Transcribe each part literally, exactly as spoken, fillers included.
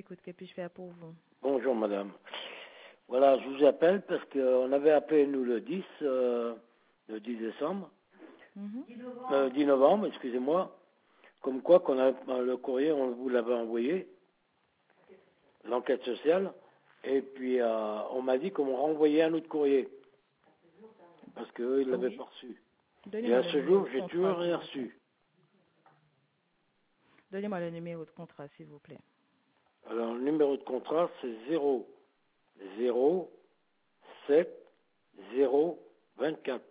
écoute. Que puis-je faire pour vous? Bonjour, madame. Voilà, je vous appelle parce qu'on avait appelé, nous, le dix, euh, le dix décembre, Mm-hmm. euh, dix novembre, excusez-moi, comme quoi qu'on a le courrier, on vous l'avait envoyé, l'enquête sociale, et puis euh, on m'a dit qu'on me renvoyait un autre courrier, parce qu'eux, ils l'avaient Oui. pas reçu. Et Donnez-moi à le ce numéro jour, de j'ai contrat, toujours s'il rien vous plaît. reçu. Donnez-moi le numéro de contrat, s'il vous plaît. Alors, le numéro de contrat, c'est zéro zéro sept zéro vingt-quatre.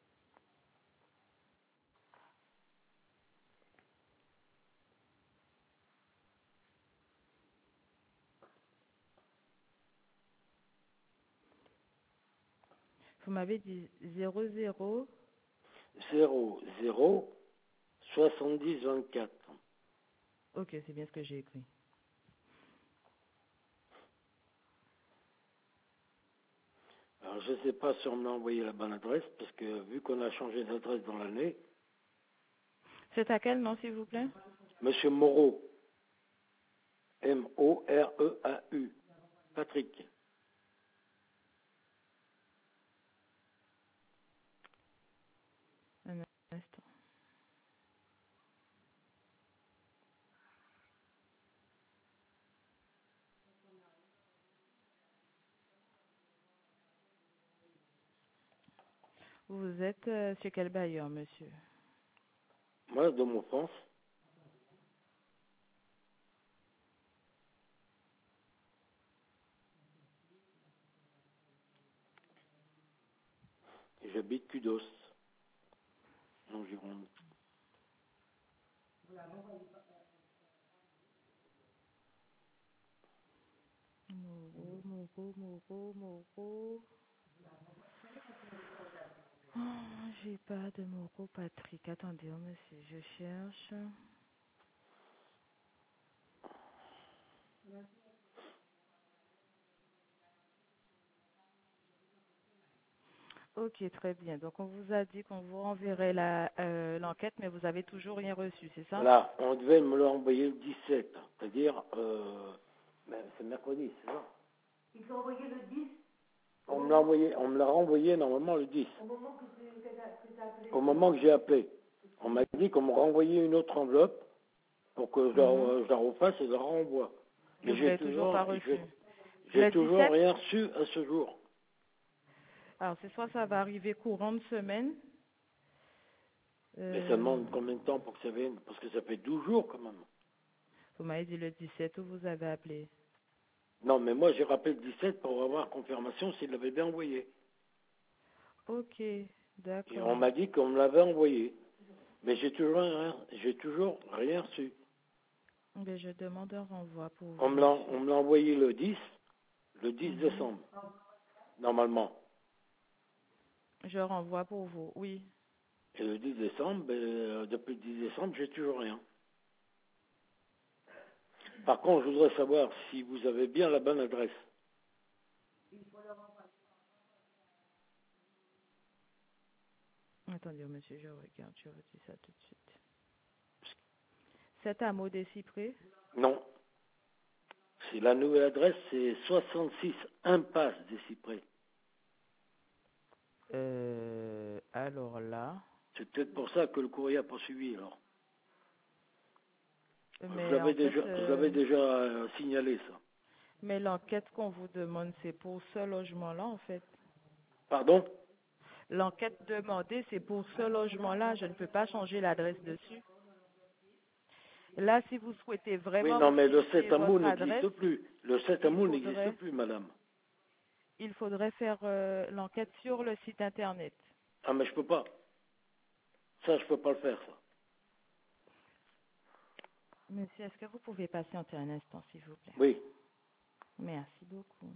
Vous m'avez dit zéro zéro. zéro zéro soixante-dix vingt-quatre. Ok, c'est bien ce que j'ai écrit. Alors, je ne sais pas si on m'a envoyé la bonne adresse, parce que vu qu'on a changé d'adresse dans l'année, C'est à quel nom, s'il vous plaît? Monsieur Moreau, M O R E A U, Patrick. Un instant. Vous êtes euh, chez quel bailleur, monsieur? Moi, de mon France, et j'habite Kudos, en Gironde. Moreau, Moreau, Moreau, Moreau. Oh, j'ai pas de Moreau Patrick. Attendez, oh, monsieur, je cherche. Ok, très bien. Donc, on vous a dit qu'on vous renverrait la, euh, l'enquête, mais vous avez toujours rien reçu, c'est ça? Voilà, on devait me l'envoyer le dix-sept, c'est-à-dire, euh, ben, c'est mercredi, c'est ça? Ils t'ont envoyé le dix On me l'a envoyé, on me l'a renvoyé normalement le dix, au moment que tu que t'as- que t'as appelé. au moment que j'ai appelé. On m'a dit qu'on me renvoyait une autre enveloppe pour que je la, Mhm. je la refasse et je la renvoie. Et Mais vous j'ai l'avez toujours toujours, pas reçu. j'ai, j'ai Le toujours dix-sept, rien reçu à ce jour. alors c'est soit ça va arriver courant de semaine. Mais ça Euh, demande combien de temps pour que ça vienne? Parce que ça fait douze jours quand même. vous m'avez dit le dix-sept où vous avez appelé. Non, mais moi j'ai rappelé le dix-sept pour avoir confirmation s'il l'avait bien envoyé. Ok, Et on d'accord. m'a dit qu'on me l'avait envoyé. Mais j'ai toujours rien, j'ai toujours rien reçu. Mais je demande un renvoi pour On vous, me l'a, monsieur. on me l'a envoyé le dix, le dix Mhm. décembre, normalement. Je renvoie pour vous, oui. Et le dix décembre, ben, euh, depuis le dix décembre, j'ai toujours rien. Par contre, je voudrais savoir si vous avez bien la bonne adresse. Attendez, monsieur, je regarde, je vous dis ça tout de suite. C'est à Maud des Cyprès. Non. C'est la nouvelle adresse, c'est soixante-six impasse des Cyprès. Euh, alors là, C'est peut-être pour ça que le courrier a pas suivi, alors. Je mais en l'avais fait, déjà, je euh, l'avais déjà euh, signalé, ça. mais l'enquête qu'on vous demande, c'est pour ce logement-là, en fait. Pardon? L'enquête demandée, c'est pour ce logement-là. Je ne peux pas changer l'adresse dessus. Là, si vous souhaitez Oui, vraiment non, mais le modifier sept amour votre adresse, n'existe plus. Le sept il amour n'existe faudrait, plus, madame. il faudrait faire euh, l'enquête sur le site internet. Ah, mais je peux pas. Ça, je peux pas le faire, ça. Monsieur, est-ce que vous pouvez patienter un instant, s'il vous plaît? Oui. Merci beaucoup.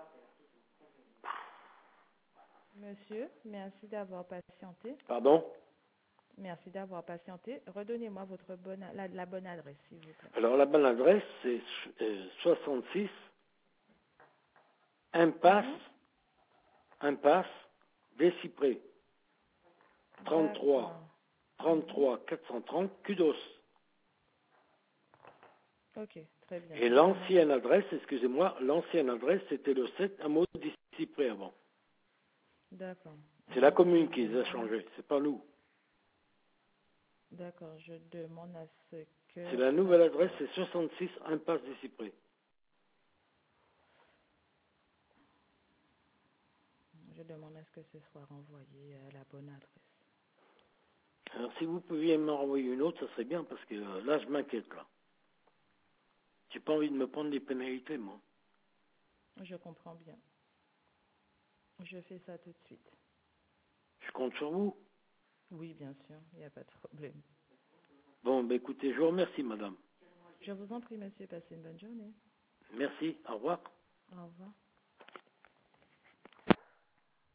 Monsieur, merci d'avoir patienté. Pardon? Merci d'avoir patienté. Redonnez-moi votre bonne, la, la bonne adresse, s'il vous plaît. Alors, la bonne adresse, c'est euh, soixante-six, impasse, Mhm. impasse, des Cyprès, trente-trois, D'accord. trente-trois, quatre cent trente, Kudos. Ok, très bien. Et l'ancienne adresse, excusez-moi, l'ancienne adresse, c'était le sept hameau des Cyprès avant. D'accord. C'est la Donc, commune je qui les a demande- changés, c'est pas nous. D'accord, je demande à ce que... C'est la nouvelle adresse, c'est soixante-six, impasse des Cyprès. Je demande à ce que ce soit renvoyé à la bonne adresse. Alors, si vous pouviez m'en renvoyer une autre, ça serait bien, parce que euh, là, je m'inquiète, là. J'ai pas envie de me prendre des pénalités, moi. Je comprends bien. Je fais ça tout de suite. Je compte sur vous. Oui, bien sûr, il n'y a pas de problème. Bon, ben écoutez, je vous remercie, madame. Je vous en prie, monsieur, passez une bonne journée. Merci, au revoir. Au revoir.